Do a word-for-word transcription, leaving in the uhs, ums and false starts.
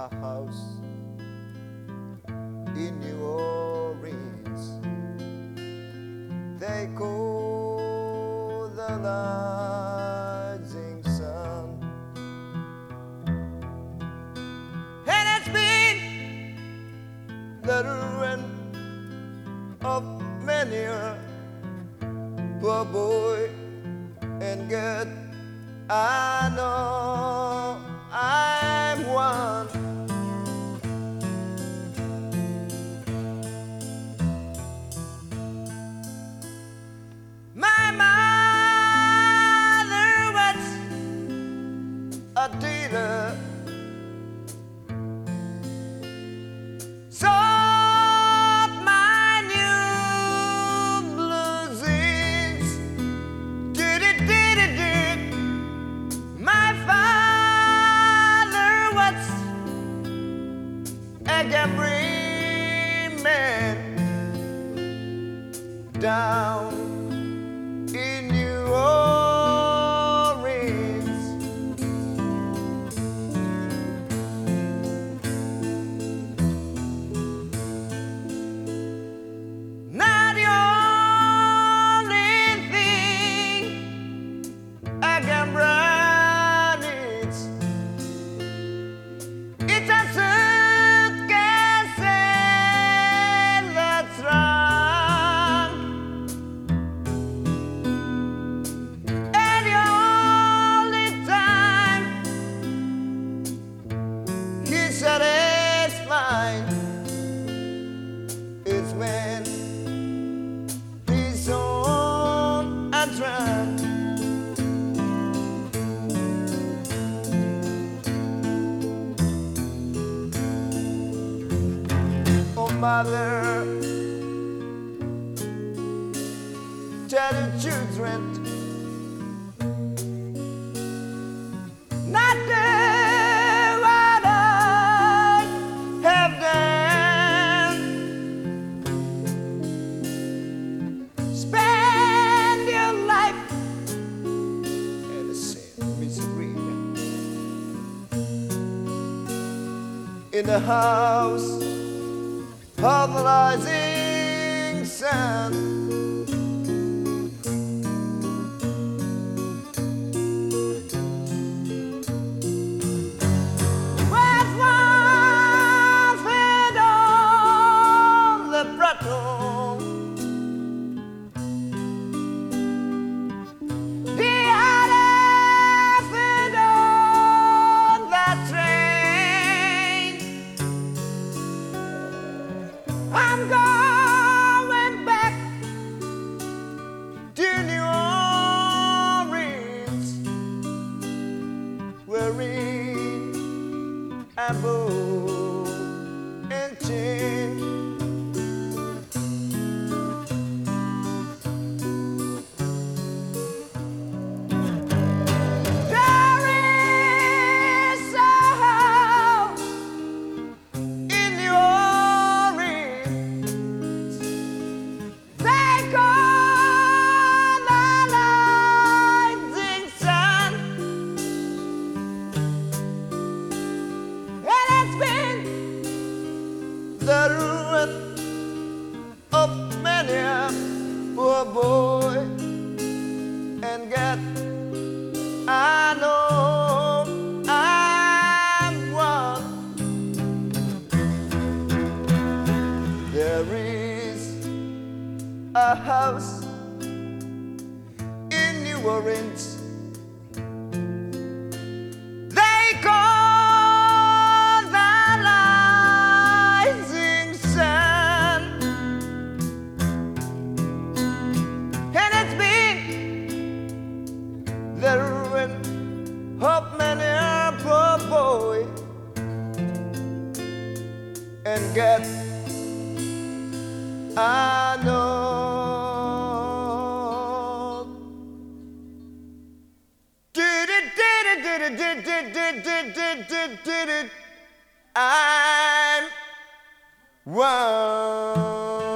a house in New Orleans. They call the rising sun, and it's been the ruin of many a poor boy. And good, I know I'm one. My mother was a dealer, sold my new blue jeans. Did it, did it, did. My father was a gambling man down in New Orleans. Not the only thing a gambler needs, it's a suitcase and the trunk. And the only time he's satisfied is when he's on a drunk. Oh, mother, tell the children not do what I have done. Spend your life in the same misery, in the house of the rising sun. With one foot on the throttle, the other foot on the train. I'm going back to New Orleans, wearing a bow and chain. There is a house in New Orleans. They call the rising sun, and it's been the ruin of many a poor boy. And God, I know I'm one. There is a house in New Orleans. They call the rising sun, and it's been the ruin of many a poor boy. And God, I know did it, did it, did it, did it, did it, did it, did it, did it. I'm one.